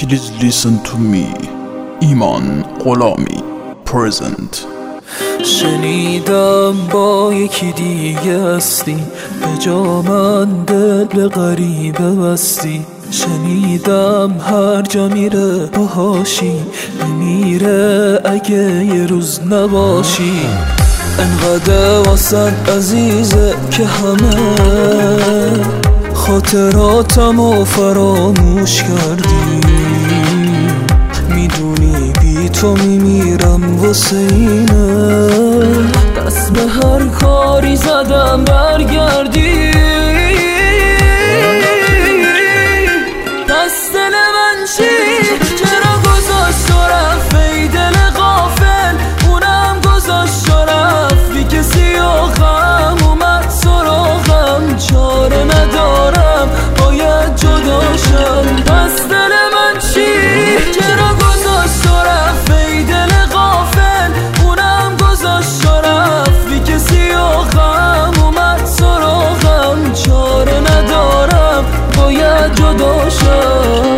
Please listen to me. ایمان غلامی present. شنیدم با یکی دیگه هستی، به جا من دل به غریبه بستی. شنیدم هر جا میره باهاشی، میمیره اگه یه روز نباشی. انقدر واسد عزیزه که همه خاطراتمو فراموش کردی. میدونی بی تو میمیرم واسه اینه، دست به هر کاری زدم برگردی. دست دل من چی؟ چرا گذاشت و رفت ای دل غافل؟ اونم گذاشت و رفت بی کسی آخم اومد سراغم. چاره ندارم باید جداشم. دست دل من چی؟ چرا گذاشت و رفت ای دل غافل؟ اونم گذاشت و رفت بی کسی آخم اومد سراغم. چاره ندارم باید جداشم.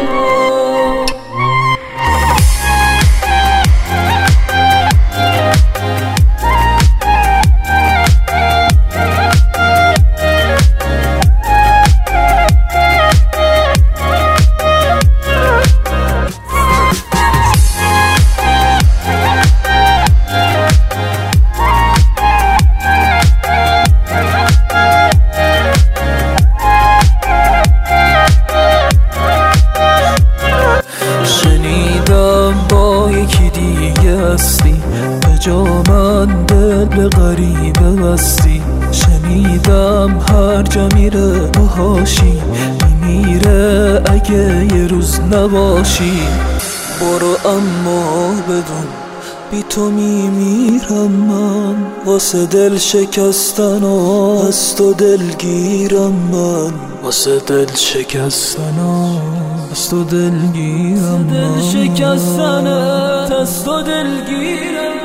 با یکی دیگه هستی، به جا من دل به غریبه بستی. شنیدم هر جا میره باهاشی، میمیره اگه یه روز نباشی. برو اما بدون بی تو میمیرم من، واسه دل شکستن و از تو دلگیرم من. واسه دل شکستن و از تو دلگیرم من. دل شکستن از تو دلگیرم.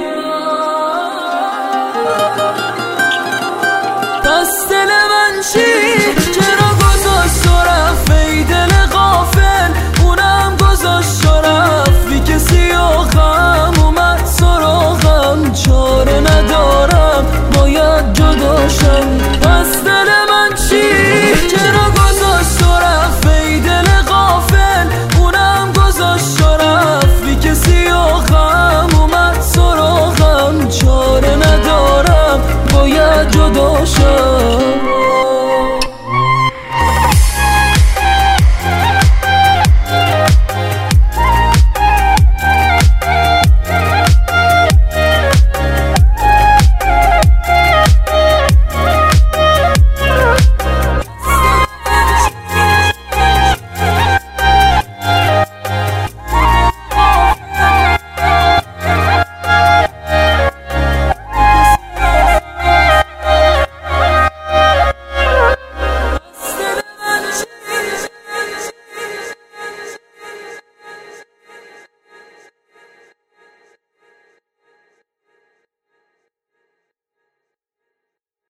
دست دل من چی؟